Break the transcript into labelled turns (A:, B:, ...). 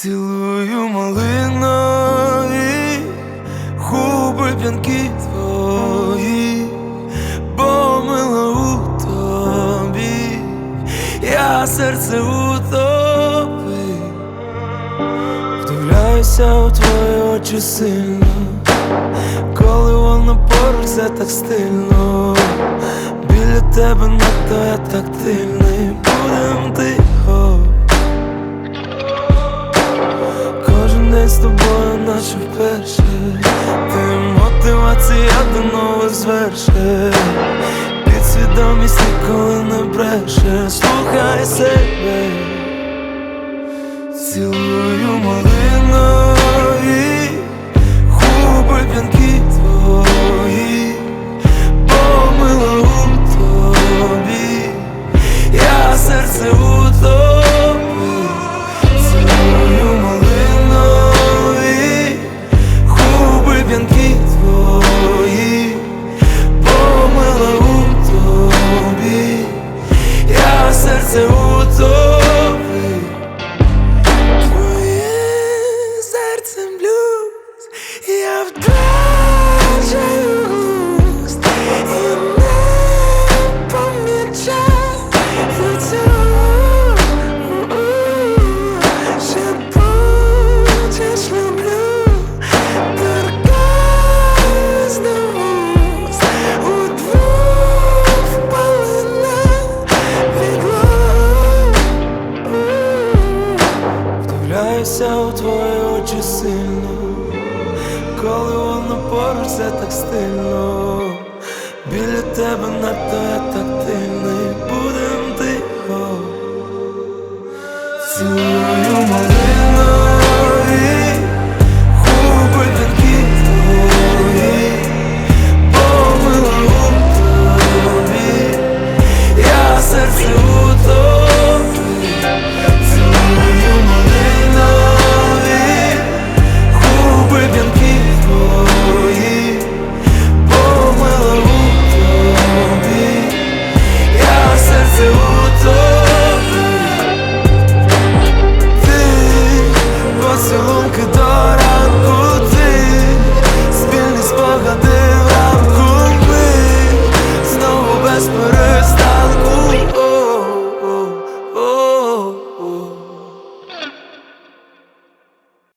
A: Цілую малинові губи п'янкі твої, бо мила у тобі, я серце у тобі. Вдивляюся у твої очі сильно, коли воно поруч, це так стильно. Біля тебе надто я тактильний, будем тихо. Кожен день з тобою, наче вперше. Ти мотивація до нових звершень. Підсвідомість ніколи не бреше. Слухай себе. Цілую малинові губи п'янкі твої, бо мила у тобі, я серце у тобі. Цілую малинові губи п'янкі твої, бо мила у тобі, я серце у тобі. Я вдважусь і не помічаю цього. Ще будеш люблю, торкаюсь до вуст, удвох впалена підлога. Вдивляюся у твої очі сильно, коли воно поруч, це так стильно. Біля тебе надто я тактильний, будем тихо. Цілую малину.